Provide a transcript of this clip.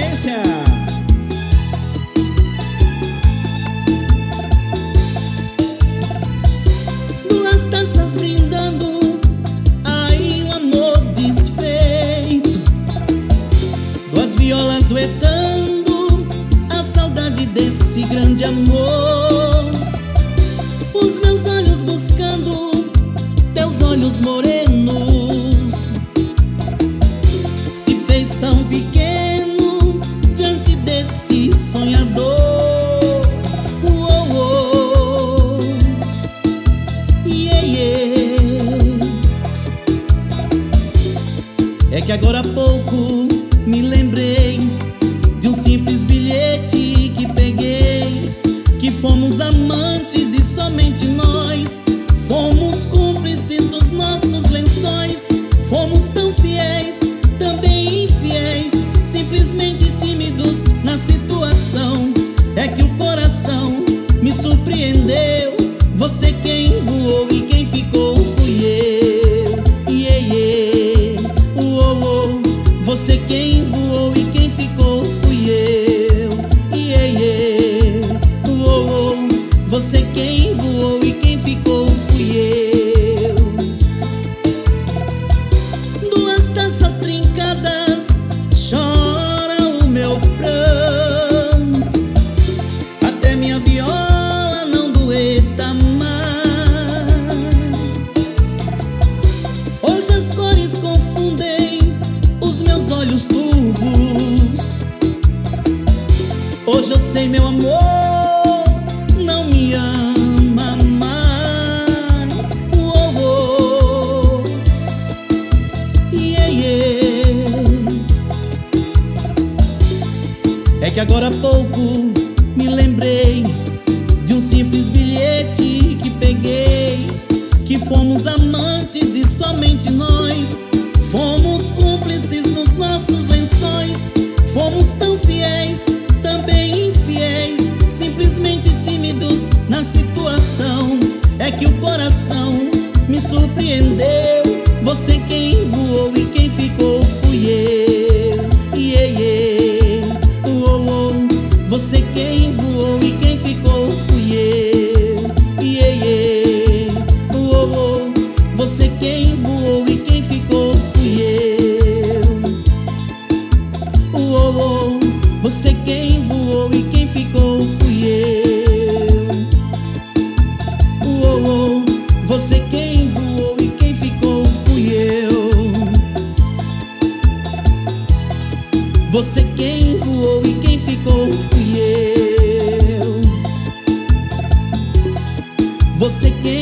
sequência. Duas taças brindando, aí um amor desfeito. Duas violas duetando, a saudade desse grande amor. Os meus olhos buscando teus olhos morenos, se fez tão pequeno diante desse sonhador. Yeah, yeah. É que agora há pouco me lembrei de um simples bilhete que peguei, que fomos amantes e somente nós fomos cúmplices dos nossos lençóis. Fomos tão fiéis, também infiéis, simplesmente tímidos na situação. É que o coração me surpreendeu. Você quem voou e quem ficou fui eu. Yeah, yeah. Você quem voou e quem ficou fui eu. Yeah, yeah. Você quem voou e quem ficou fui eu. Duas taças trincadas, chora o meu pranto, até minha viola não dueta mais. Hoje as cores confundem os meus olhos turvos. Hoje eu sei, meu amor não me ama mais. Yeah, yeah. É que agora há pouco me lembrei de um simples bilhete que peguei, que fomos amantes e somente nós fomos cúmplices nos nossos lençóis. Fomos tão fiéis, também infiéis, simplesmente tímidos na situação. É que o coração me surpreendeu. Você quem voou e quem ficou fui eu. Yeah, yeah. Você quem voou e quem ficou fui eu. Yeah, yeah. Você quem voou e quem ficou fui eu. Você quem voou e quem ficou fui eu. Você quem voou e quem ficou fui eu. Você quem voou e quem ficou fui eu. Você quem